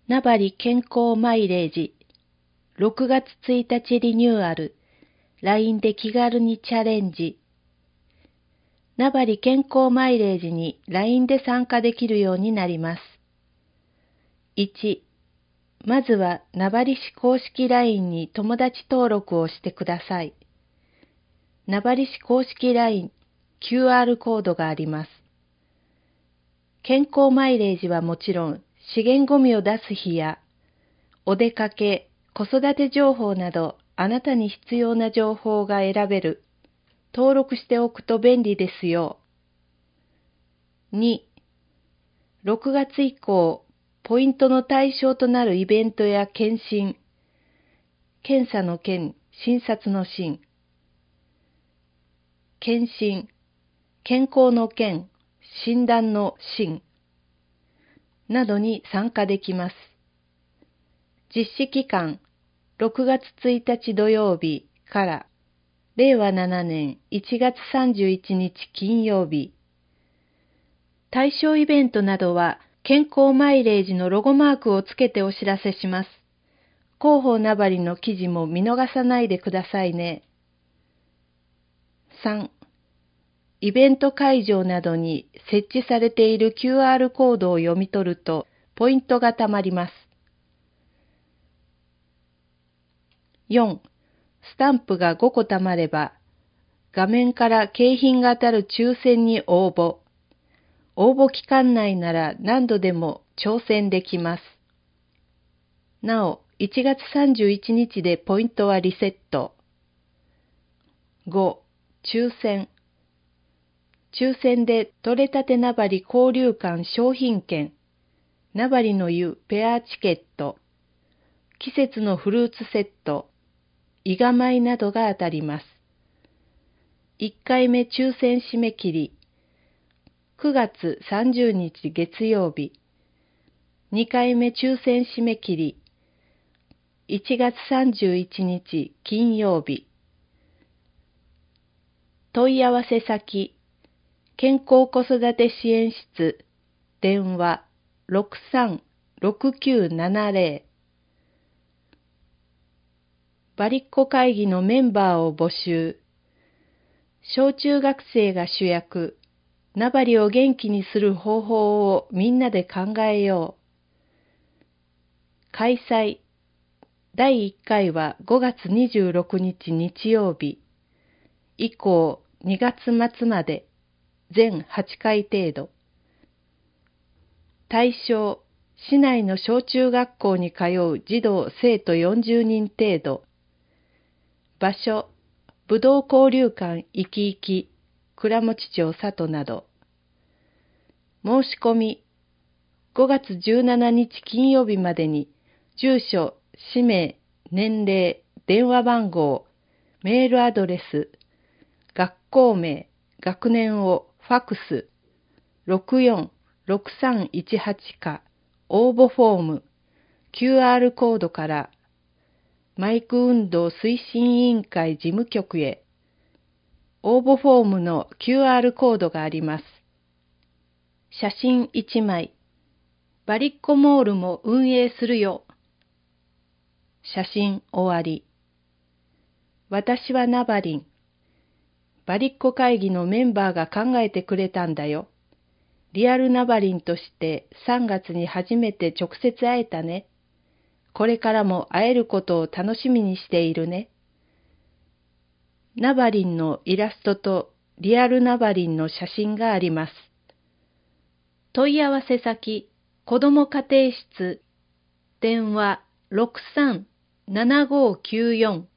名張健康マイレージ、6月1日リニューアル、LINE で気軽にチャレンジ。名張健康マイレージに LINE で参加できるようになります。1、まずは名張市公式 LINE に友達登録をしてください。名張市公式 LINE、QR コードがあります。健康マイレージはもちろん、資源ごみを出す日や、お出かけ、子育て情報など、あなたに必要な情報が選べる。登録しておくと便利ですよ。2、6月以降、ポイントの対象となるイベントや検診、検査の検、診察の診、検診、健康の健、診断の診などに参加できます。実施期間、6月1日土曜日から令和7年1月31日金曜日。対象イベントなどは健康マイレージのロゴマークをつけてお知らせします。広報名張の記事も見逃さないでくださいね。3、イベント会場などに設置されている QR コードを読み取るとポイントがたまります。4、スタンプが5個たまれば、画面から景品が当たる抽選に応募。応募期間内なら何度でも挑戦できます。なお、1月31日でポイントはリセット。5、抽選。抽選で取れたて名張交流館商品券、名張の湯ペアチケット、季節のフルーツセット、伊賀米などが当たります。1回目抽選締め切り、9月30日月曜日。2回目抽選締め切り、1月31日金曜日。問い合わせ先、健康子育て支援室、電話636970。バリッコ会議のメンバーを募集。小中学生が主役、名張を元気にする方法をみんなで考えよう。開催。第1回は5月26日日曜日。以降2月末まで。全8回程度。対象、市内の小中学校に通う児童生徒40人程度。場所、ぶどう交流館いきいき、倉持町里など。申し込み、5月17日金曜日までに、住所、氏名、年齢、電話番号、メールアドレス、学校名、学年をファクス646318か応募フォーム QR コードからマイク運動推進委員会事務局へ応募フォームの QR コードがあります。写真1枚。バリッコモールも運営するよ。写真終わり。私はナバリン。バリッコ会議のメンバーが考えてくれたんだよ。リアルナバリンとして3月に初めて直接会えたね。これからも会えることを楽しみにしているね。ナバリンのイラストとリアルナバリンの写真があります。問い合わせ先、子ども家庭室、電話637594